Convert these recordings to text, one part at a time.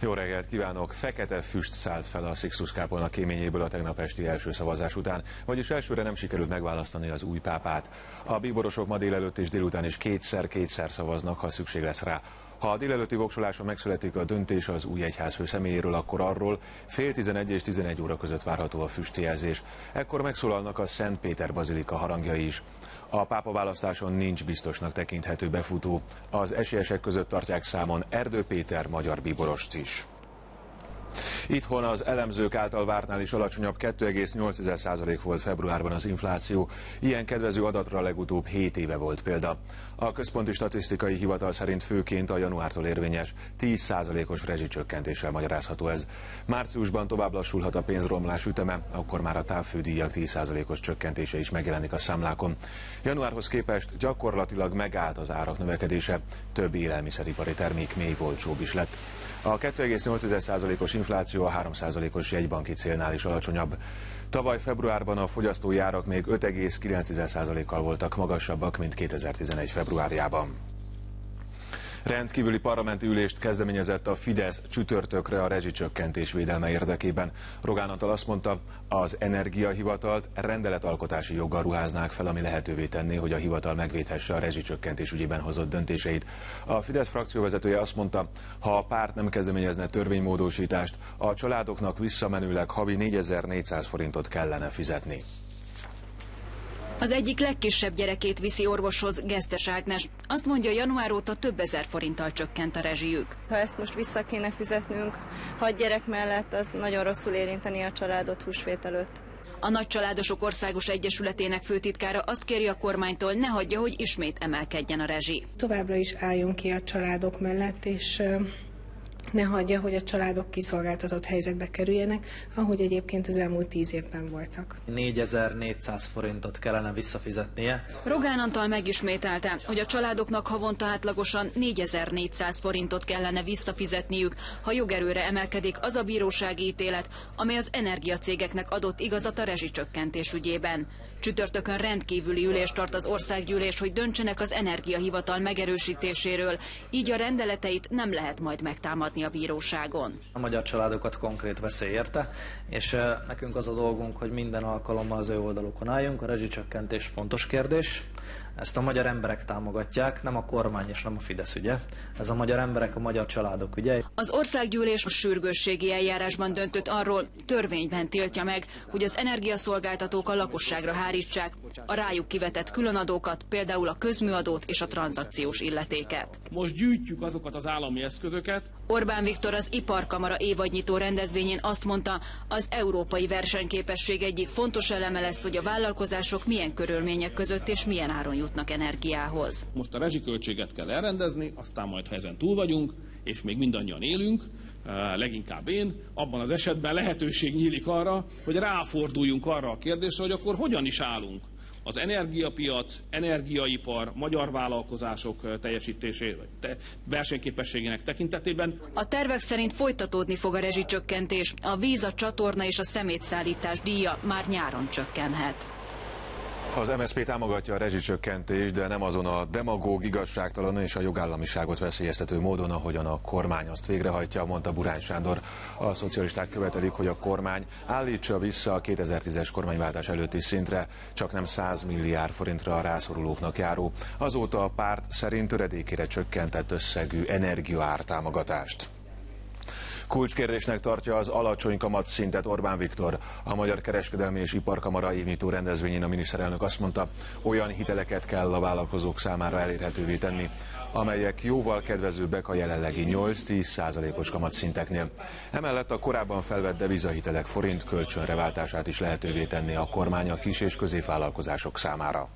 Jó reggelt kívánok! Fekete füst szállt fel a Sixtus-kápolna kéményéből a tegnap esti első szavazás után, vagyis elsőre nem sikerült megválasztani az új pápát. A bíborosok ma délelőtt és délután is kétszer szavaznak, ha szükség lesz rá. Ha a délelőtti voksoláson megszületik a döntés az új egyházfő személyéről, akkor arról 10:30 és 11 óra között várható a füstjelzés. Ekkor megszólalnak a Szent Péter bazilika harangjai is. A pápaválasztáson nincs biztosnak tekinthető befutó. Az esélyesek között tartják számon Erdő Péter magyar bíborost is. Itthon az elemzők által vártnál is alacsonyabb 2,8% volt februárban az infláció. Ilyen kedvező adatra legutóbb 7 éve volt példa. A Központi Statisztikai Hivatal szerint főként a januártól érvényes 10%-os rezsicsökkentéssel magyarázható ez. Márciusban tovább lassulhat a pénzromlás üteme, akkor már a távfődíjak 10%-os csökkentése is megjelenik a számlákon. Januárhoz képest gyakorlatilag megállt az árak növekedése, több élelmiszeripari termék még olcsóbb is lett. A 2,8%-os infláció a 3%-os jegybanki célnál is alacsonyabb. Tavaly februárban a fogyasztói árak még 5,9%-kal voltak magasabbak, mint 2011 februárjában. Rendkívüli parlamenti ülést kezdeményezett a Fidesz csütörtökre a rezsicsökkentés védelme érdekében. Rogán Antal azt mondta, az Energiahivatalt rendeletalkotási joggal ruháznák fel, ami lehetővé tenné, hogy a hivatal megvédhesse a rezsicsökkentés ügyében hozott döntéseit. A Fidesz frakcióvezetője azt mondta, ha a párt nem kezdeményezne törvénymódosítást, a családoknak visszamenőleg havi 4400 forintot kellene fizetni. Az egyik legkisebb gyerekét viszi orvoshoz Gesztes Ágnes. Azt mondja, január óta több ezer forinttal csökkent a rezsijük. Ha ezt most vissza kéne fizetnünk 6 gyerek mellett, az nagyon rosszul érinteni a családot húsvét előtt. A Nagycsaládosok Országos Egyesületének főtitkára azt kéri a kormánytól, ne hagyja, hogy ismét emelkedjen a rezsi. Továbbra is álljon ki a családok mellett, és ne hagyja, hogy a családok kiszolgáltatott helyzetbe kerüljenek, ahogy egyébként az elmúlt 10 évben voltak. 4400 forintot kellene visszafizetnie. Rogán Antal megismételte, hogy a családoknak havonta átlagosan 4400 forintot kellene visszafizetniük, ha jogerőre emelkedik az a bírósági ítélet, amely az energiacégeknek adott igazat a rezsicsökkentés ügyében. Csütörtökön rendkívüli ülést tart az országgyűlés, hogy döntsenek az Energiahivatal megerősítéséről, így a rendeleteit nem lehet majd megtámadni a bíróságon. A magyar családokat konkrét veszély érte, és nekünk az a dolgunk, hogy minden alkalommal az ő oldalukon álljunk. A rezsicsökkentés fontos kérdés. Ezt a magyar emberek támogatják, nem a kormány és nem a Fidesz ügye. Ez a magyar emberek, a magyar családok ügye. Az országgyűlés a sürgősségi eljárásban döntött arról, törvényben tiltja meg, hogy az energiaszolgáltatók a lakosságra hárítsák a rájuk kivetett különadókat, például a közműadót és a tranzakciós illetéket. Most gyűjtjük azokat az állami eszközöket. Orbán Viktor az Iparkamara évadnyitó rendezvényén azt mondta, az európai versenyképesség egyik fontos eleme lesz, hogy a vállalkozások milyen körülmények között és milyen áron jutnak energiához. Most a rezsiköltséget kell elrendezni, aztán majd, ha ezen túl vagyunk, és még mindannyian élünk, leginkább én, abban az esetben lehetőség nyílik arra, hogy ráforduljunk arra a kérdésre, hogy akkor hogyan is állunk az energiapiac, energiaipar, magyar vállalkozások versenyképességének tekintetében. A tervek szerint folytatódni fog a rezsicsökkentés, a víz, a csatorna és a szemétszállítás díja már nyáron csökkenhet. Az MSZP támogatja a rezsicsökkentést, de nem azon a demagóg, igazságtalan és a jogállamiságot veszélyeztető módon, ahogyan a kormány azt végrehajtja, mondta Burány Sándor. A szocialisták követelik, hogy a kormány állítsa vissza a 2010-es kormányváltás előtti szintre, csak nem 100 milliárd forintra a rászorulóknak járó. Azóta a párt szerint töredékére csökkentett összegű energiaártámogatást. Kulcskérdésnek tartja az alacsony kamatszintet Orbán Viktor. A Magyar Kereskedelmi és Iparkamara évnyitó rendezvényén a miniszterelnök azt mondta, olyan hiteleket kell a vállalkozók számára elérhetővé tenni, amelyek jóval kedvezőbbek a jelenlegi 8-10%-os kamatszinteknél. Emellett a korábban felvett devizahitelek forint kölcsönre váltását is lehetővé tenni a kormány a kis- és középvállalkozások számára.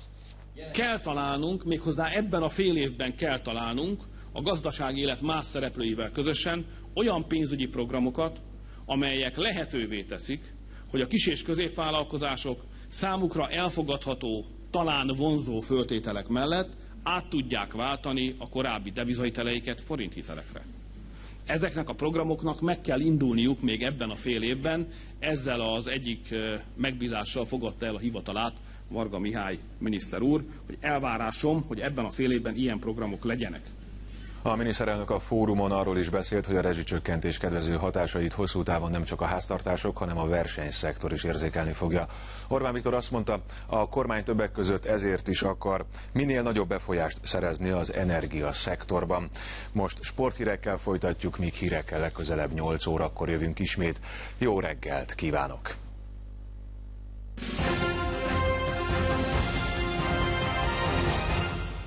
Kell találnunk, méghozzá ebben a fél évben kell találnunk a gazdasági élet más szereplőivel közösen olyan pénzügyi programokat, amelyek lehetővé teszik, hogy a kis- és középvállalkozások számukra elfogadható, talán vonzó föltételek mellett át tudják váltani a korábbi devizahiteleiket forinthitelekre. Ezeknek a programoknak meg kell indulniuk még ebben a fél évben, ezzel az egyik megbízással fogadta el a hivatalát Varga Mihály miniszter úr, hogy elvárásom, hogy ebben a fél évben ilyen programok legyenek. A miniszterelnök a fórumon arról is beszélt, hogy a rezsicsökkentés kedvező hatásait hosszú távon nem csak a háztartások, hanem a versenyszektor is érzékelni fogja. Orbán Viktor azt mondta, a kormány többek között ezért is akar minél nagyobb befolyást szerezni az energiaszektorban. Most sporthírekkel folytatjuk, míg hírekkel legközelebb 8 órakor jövünk ismét. Jó reggelt kívánok!